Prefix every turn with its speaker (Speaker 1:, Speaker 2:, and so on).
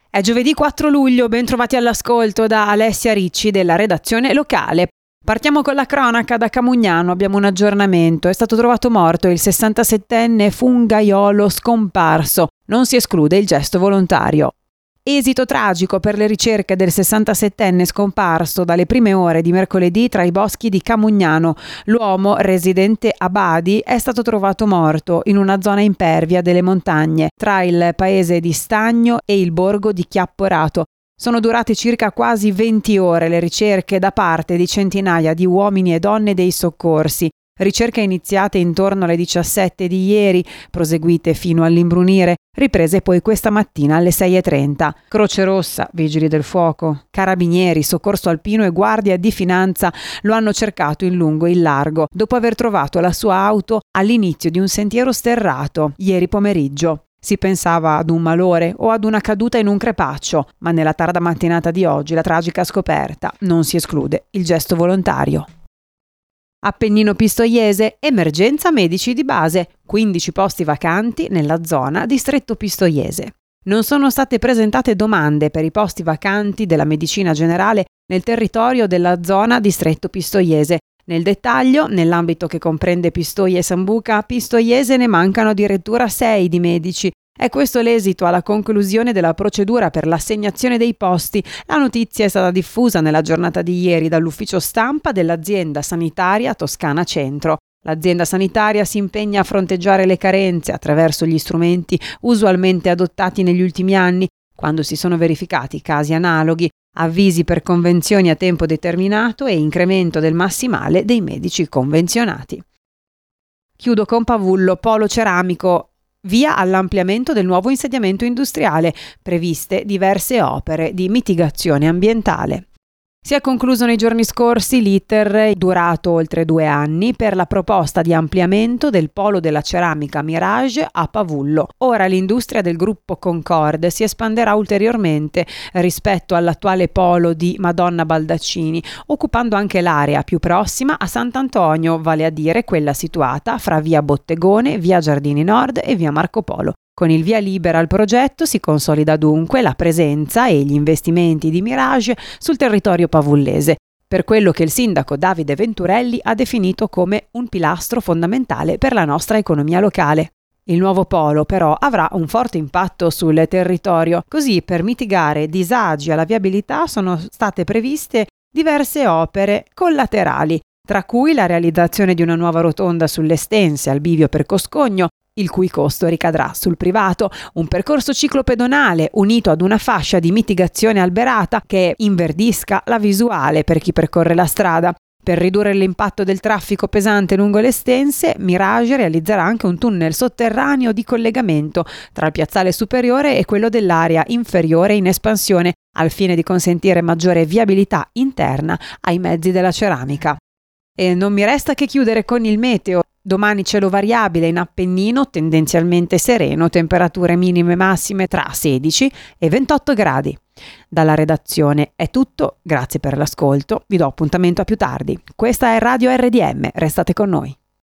Speaker 1: È giovedì 4 luglio, ben trovati all'ascolto da Alessia Ricci della redazione locale. Partiamo con la cronaca da Camugnano, abbiamo un aggiornamento. È stato trovato morto il 67enne fungaiolo scomparso. Non si esclude il gesto volontario. Esito tragico per le ricerche del 67enne scomparso dalle prime ore di mercoledì tra i boschi di Camugnano. L'uomo, residente a Badi, è stato trovato morto in una zona impervia delle montagne, tra il paese di Stagno e il borgo di Chiapporato. Sono durate circa quasi 20 ore le ricerche da parte di centinaia di uomini e donne dei soccorsi. Ricerche iniziate intorno alle 17 di ieri, proseguite fino all'imbrunire, riprese poi questa mattina alle 6:30. Croce Rossa, Vigili del Fuoco, Carabinieri, Soccorso Alpino e Guardia di Finanza lo hanno cercato in lungo e in largo, dopo aver trovato la sua auto all'inizio di un sentiero sterrato, ieri pomeriggio. Si pensava ad un malore o ad una caduta in un crepaccio, ma nella tarda mattinata di oggi la tragica scoperta non si esclude il gesto volontario. Appennino Pistoiese, emergenza medici di base, 15 posti vacanti nella zona distretto Pistoiese. Non sono state presentate domande per i posti vacanti della medicina generale nel territorio della zona distretto Pistoiese. Nel dettaglio, nell'ambito che comprende Pistoia e Sambuca, Pistoiese ne mancano addirittura 6 di medici. È questo l'esito alla conclusione della procedura per l'assegnazione dei posti. La notizia è stata diffusa nella giornata di ieri dall'ufficio stampa dell'azienda sanitaria Toscana Centro. L'azienda sanitaria si impegna a fronteggiare le carenze attraverso gli strumenti usualmente adottati negli ultimi anni, quando si sono verificati casi analoghi, avvisi per convenzioni a tempo determinato e incremento del massimale dei medici convenzionati. Chiudo con Pavullo, polo ceramico. Via all'ampliamento del nuovo insediamento industriale, previste diverse opere di mitigazione ambientale. Si è concluso nei giorni scorsi l'iter, durato oltre 2 anni, per la proposta di ampliamento del polo della ceramica Mirage a Pavullo. Ora l'industria del gruppo Concord si espanderà ulteriormente rispetto all'attuale polo di Madonna Baldaccini, occupando anche l'area più prossima a Sant'Antonio, vale a dire quella situata fra via Bottegone, via Giardini Nord e via Marco Polo. Con il via libera al progetto si consolida dunque la presenza e gli investimenti di Mirage sul territorio pavullese, per quello che il sindaco Davide Venturelli ha definito come un pilastro fondamentale per la nostra economia locale. Il nuovo polo però avrà un forte impatto sul territorio, così per mitigare disagi alla viabilità sono state previste diverse opere collaterali, tra cui la realizzazione di una nuova rotonda sull'Estense al bivio per Coscogno, il cui costo ricadrà sul privato, un percorso ciclopedonale unito ad una fascia di mitigazione alberata che inverdisca la visuale per chi percorre la strada. Per ridurre l'impatto del traffico pesante lungo le Stense, Mirage realizzerà anche un tunnel sotterraneo di collegamento tra il piazzale superiore e quello dell'area inferiore in espansione, al fine di consentire maggiore viabilità interna ai mezzi della ceramica. E non mi resta che chiudere con il meteo. Domani cielo variabile in Appennino, tendenzialmente sereno, temperature minime e massime tra 16 e 28 gradi. Dalla redazione è tutto, grazie per l'ascolto, vi do appuntamento a più tardi. Questa è Radio RDM, restate con noi.